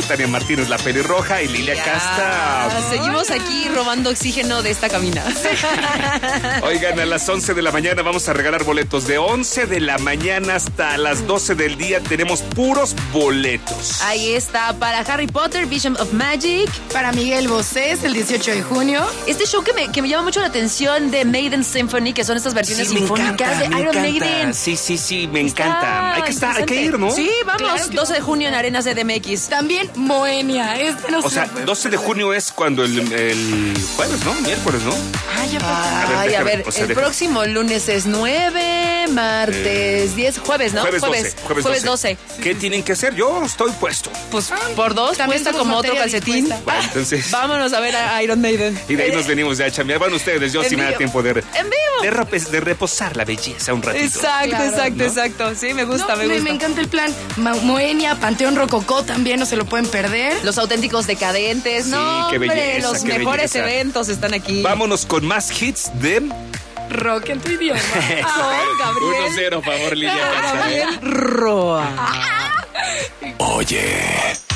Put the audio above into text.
Tania Martínez, la pelirroja, y Lilia Casta. Seguimos aquí robando oxígeno de esta cabina. Oigan, a las 11 de la mañana vamos a regalar boletos. De 11 de la mañana hasta las 12 del día tenemos puros boletos. Ahí está, para Harry Potter, Vision of Magic. Para Miguel Bosé, el 18 de junio. Este show que me llama mucho la atención de Maiden Symphony, que son estas versiones sinfónicas de Iron Maiden. Sí, me encanta. Hay que ir, ¿no? Sí, vamos. Claro que 12 de junio en Arenas de DMX. También Moenia. O sea, 12 de junio es cuando el jueves, ¿no? Miércoles, ¿no? Ay, A ver, el próximo lunes es 9, martes 10, jueves, ¿no? Jueves 12. ¿Qué tienen que hacer? Yo estoy puesto. Pues por 2 También cuesta como otro calcetín. Bueno, entonces... Vámonos a ver a Iron Maiden. Y de ahí nos venimos ya a chambear. Van ustedes, yo sí me da tiempo de reposar la belleza un ratito. Exacto. Sí, me gusta. Me encanta el plan. Moenia, Panteón Rococó también, no se lo pueden perder. Los auténticos decadentes, Sí, no, qué hombre, belleza, los qué mejores belleza. eventos están aquí. Vámonos con más hits de... Rock en tu idioma. Gabriel. 1-0, favor, Lilia. Gabriel Roa. Oye.